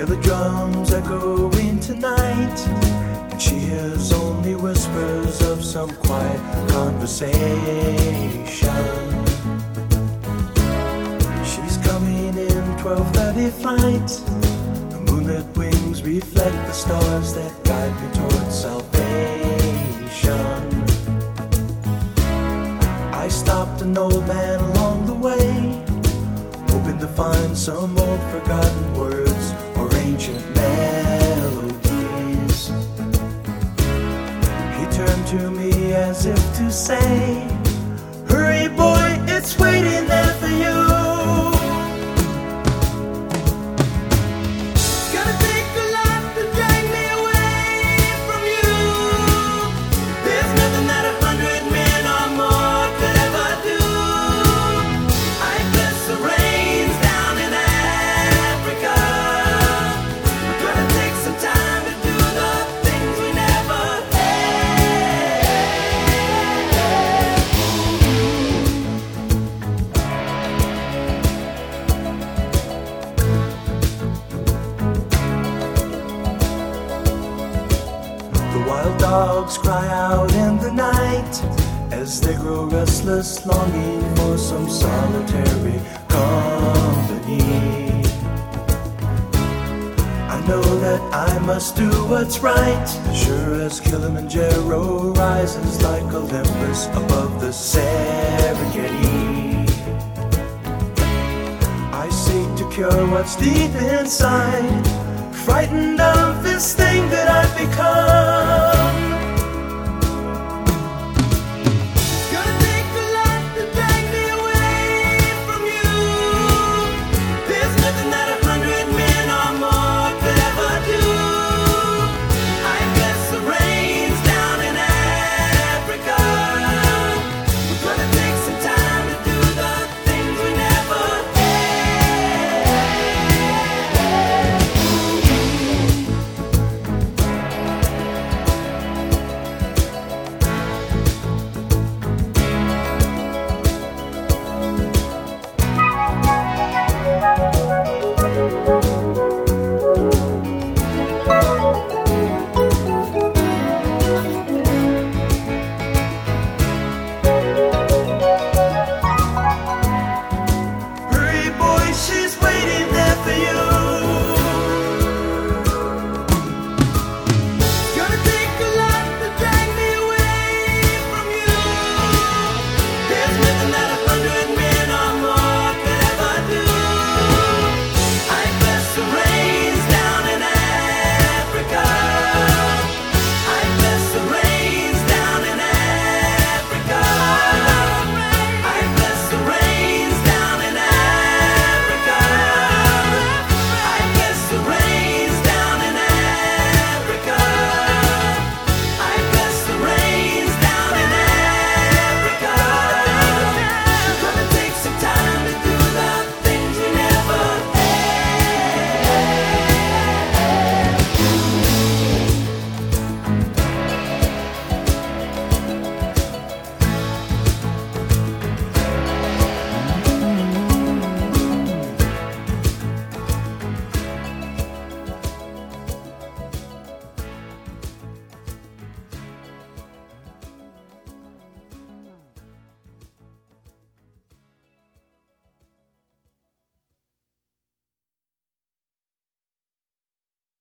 the drums echoing tonight, and she hears only whispers of some quiet conversation. She's coming in 12:30 flight. The moonlit wings reflect the stars that guide me towards salvation. I stopped an old man along the way, hoping to find some old forgotten words or ancient melodies. He turned to me as if to say, "Hurry boy, it's waiting there for you." Wild dogs cry out in the night as they grow restless, longing for some solitary company. I know that I must do what's right, sure as Kilimanjaro rises like Olympus above the Serengeti. I seek to cure what's deep inside, frightened of this thing that I've become.